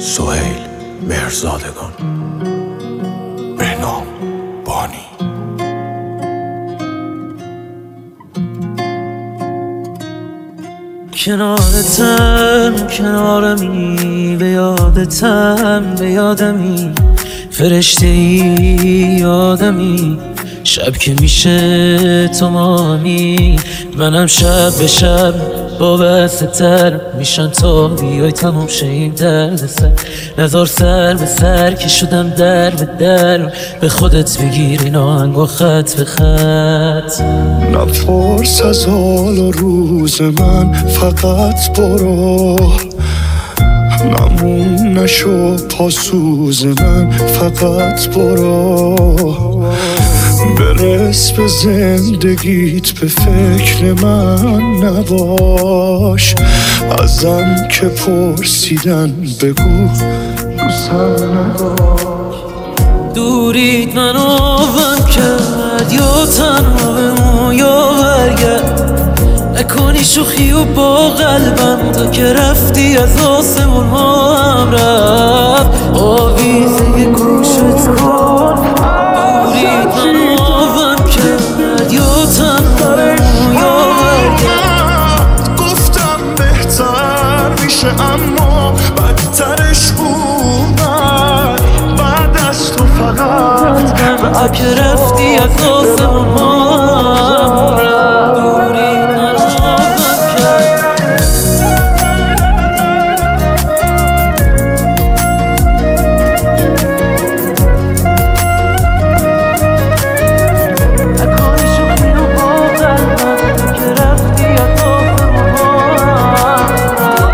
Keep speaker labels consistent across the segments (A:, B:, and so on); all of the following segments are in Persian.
A: سهیل مهرزادگان. به نام بانی.
B: کنارتم کنارمی، به یادتم به یادمی، فرشته ای آدمی، شب که میشه تو مامی، منم شب به شب وابسته تر میشن تا بیای تموم شه این درد سر. نذار سر به سر که شدم در به در، به خودت بگیر این آهنگ و خط به خط.
C: نپرس از حال و روز من، فقط برو، نمون نشو پاسوز من، فقط برو. برس به زندگیت، به فکر من نباش، ازم که پرسیدن بگو دوستم نداشت.
B: دوریت منو آوم کرد، یا تنها بمون یا برگرد، نکنی شوخی و با قلبم، تا که رفتی از آسمون ها هم رفت آویزه یه گوشت کن. دوریت منو آوم کرد، یا تنها بمون یا برگرد،
C: گفتم بهتر میشه اما بدترش اومد، بعد از تو فقط
B: تا که رفتی از آسمون ها هم رفت. دوریت منو آوم کرد. نکنی شوخی و با قلبم، تا که رفتی از آسمون ها هم رفت.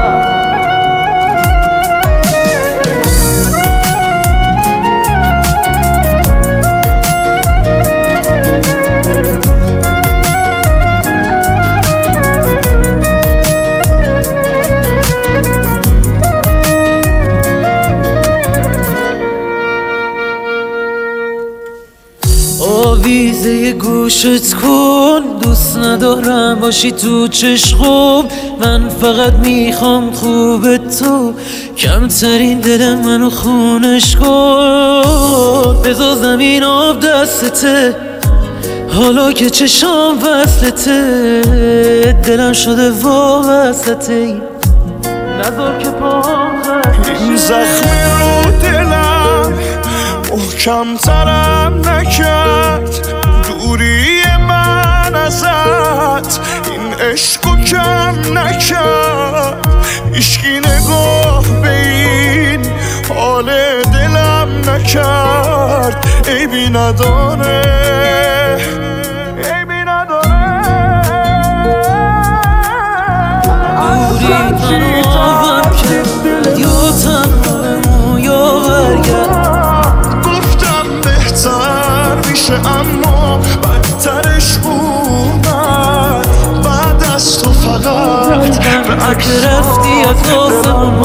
B: آویزه گوشت کن، دوست ندارم باشی تو چشم، من فقط میخوام خوب تو، کمترین دل منو خونش کن. بذار زمین آب دستته، حالا که چشام وصلته، دلم شده وابسته، نذار که پاهم
C: این زخمی رو دلم محکمترم نکرد، دوری من ازت این عشقو کم نکرد، هیچکی نگاه به این حال دلم نکرد، عیبی نداره عیبی نداره.
B: دوریت منو آوم کرد، یا تنها بمون یا برگرد،
C: گفتم بهتر میشه اما بدترش اومد، بعد از تو فقط به
B: که رفتی از آسمون